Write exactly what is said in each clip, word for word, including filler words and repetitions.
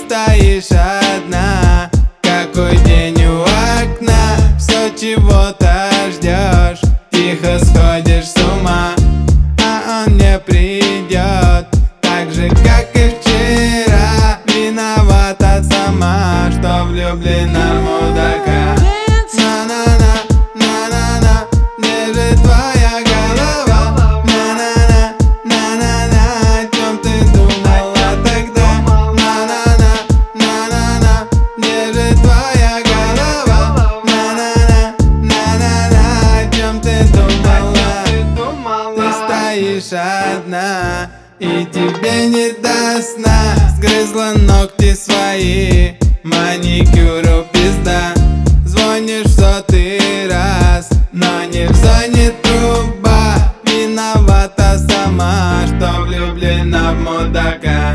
стоишь одна, какой день у окна. Все чего-то ждешь, тихо сходишь с ума, а он не придет, так же как и вчера. Виновата сама, что влюблена в мудака. На-на-на, на-на-на, где же твоя голова? На-на-на, на-на-на, о чем ты думала тогда? На-на-на, на-на-на, где же твоя голова? На-на-на, на-на-на, о чем ты думала? Ты стоишь одна, и тебе не до сна. Сгрызла ногти свои, маникюру пизда. Звонишь в сотый раз, но не в зоне труба. Виновата сама, что влюблена в мудака.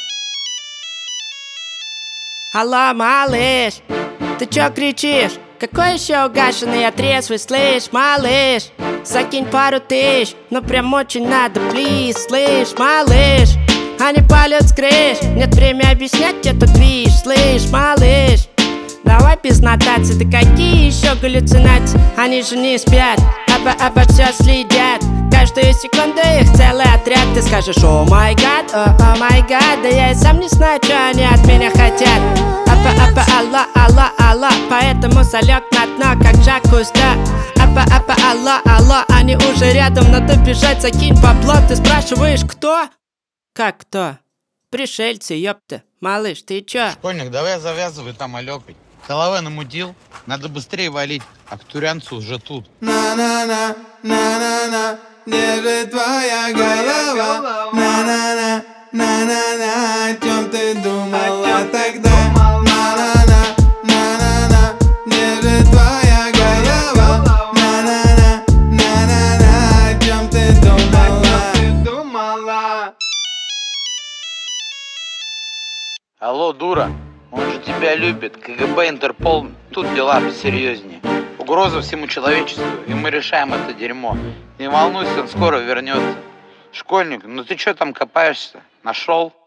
Алло, малыш, ты чё кричишь? Какой еще угашенный, я трезвый, слышь, малыш? Закинь пару тысяч, но прям очень надо, плиз, слышь, малыш? Они палят с крыш, нет времени объяснять тебе тут движ, слышь, малыш? Давай без нотаций, да какие еще галлюцинации? Они же не спят, обо, обо все следят. Каждую секунду их целый отряд. Ты скажешь, о май гад, о, о май гад. Да я и сам не знаю, что они от меня хотят. Апа, апа, алла, алла, алла. Поэтому залег на дно, как Жак Куста. Апа, апа, алла, алла. Они уже рядом, надо бежать, закинь бабло. Ты спрашиваешь, кто? Как кто? Пришельцы, ёпта. Малыш, ты чё? Школьник, давай завязывай там алёкать. Головой намудил, надо быстрее валить, а к турянцу уже тут. На-на-на, на-на-на, где же твоя голова? На-на-на, на-на-на, о чем ты думала тогда? На-на-на, на-на-на, где же твоя голова? На-на-на, на-на-на, о чем ты думала? Алло, дура, он же тебя любит. КГБ, Интерпол, тут дела посерьезнее. Угроза всему человечеству, и мы решаем это дерьмо. Не волнуйся, он скоро вернется. Школьник, ну ты что там копаешься? Нашел?